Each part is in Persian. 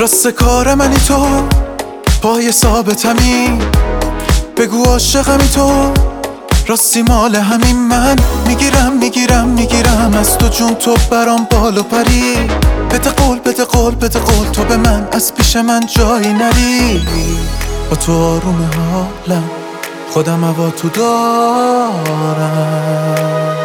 راست کار منی تو، پای ثابتمی، بگو عاشقمی تو، راستی مال همین من. میگیرم از تو جون، تو برام بال و پری. بده قول تو به من، از پیش من جایی نری. با تو آروم حالم، خودم هوا تو دارم.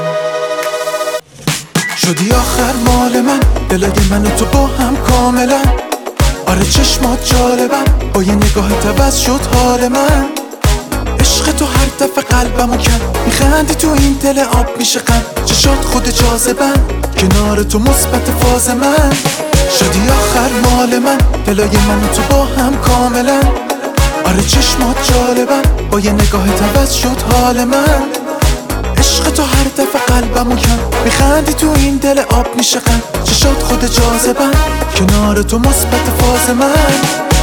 شدی آخر مال من، دلای من و تو با هم کاملا. آره چشمات جالبم، با یه نگاهت عوض شد حال من. عشق تو هر دفعه قلبمو کرد، میخندی تو این دل آب میشه قند. چشات خود جاذبن، کنار تو مثبت فاز من. شدی آخر مال من، دلای من و تو با هم کاملا. آره چشمات جالبن، با یه نگاهت عوض شد حال من. عشق تو هر دفعه قلبمو کرد، میخندی تو این دل آب میشه قند. چشات خود جاذبن، کنار تو مثبت فاز من.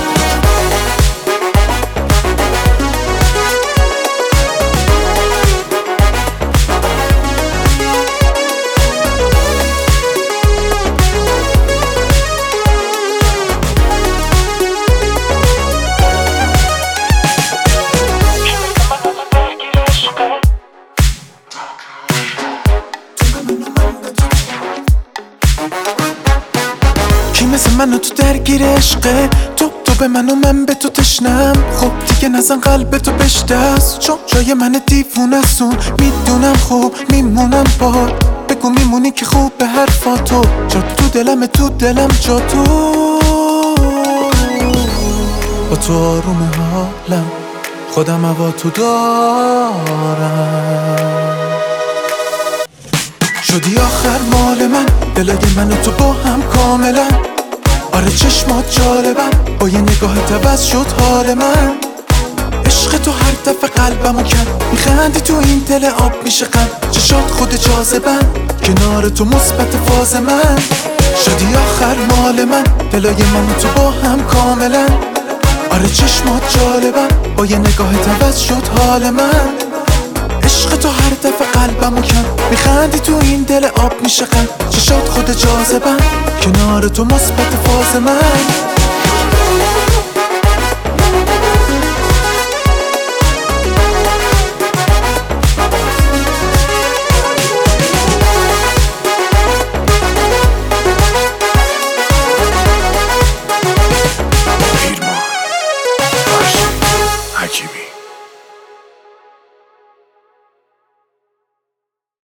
کی مثل منو تو درگیر عشقه؟ تو به من و من به تو تشنم. خب دیگه نزن قلب تو بشتست، چون جای من دیوونستون. میدونم خوب میمونم بار، بگو میمونی که خوب به حرفاتو. جا تو دلم جا تو. با تو آروم حالم، خودم هوا تو دارم. شدی آخر مال من، دلای من و تو با هم کاملا. آره چشمات جالبم، با یه نگاهت عوض شد حال من. عشق تو هر دفعه قلبمو کرد، میخندی تو این دل آب میشه قند. چشات خود جاذبن، کنار تو مثبت فاز من. شدی آخر مال من، دلای من و تو با هم کاملا. آره چشمات جالبم، با یه نگاهت عوض شد حال من. عشق تو هر دفعه قلبمو کرد، میخندی تو این دل آب میشه قند. چشات خود جاذبن، کنار تو مثبت فاز من.